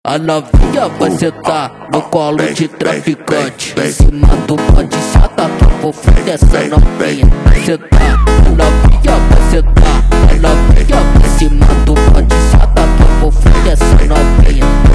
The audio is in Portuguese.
A novinha vai sentar no colo de traficante. Em cima do bonde, se ataca por frente dessa novinha. Vai sentar, a novinha vai sentar. A novinha vai em cima do bonde, se ataca por frente dessa novinha.